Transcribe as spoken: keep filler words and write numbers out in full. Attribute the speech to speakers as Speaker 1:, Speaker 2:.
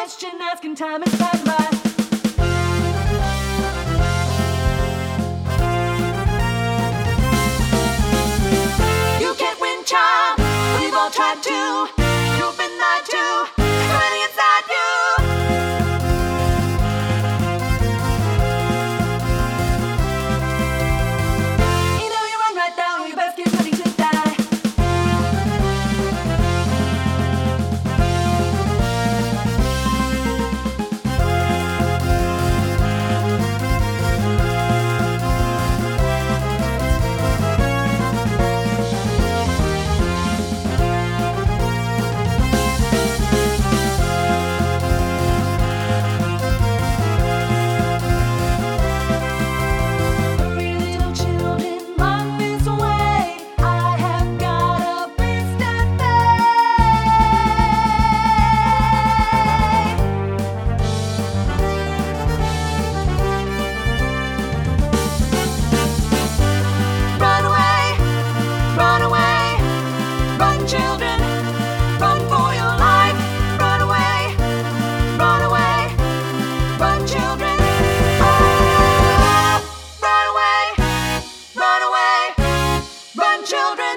Speaker 1: question asking, time is passing by. You can't win, child. We've all tried to. You've been lied to. It's already inside you. You know you run right down. Your best kid's ready to die. Children, run for your life. Run away, run away, run, children. Oh, run away, run away, run, children.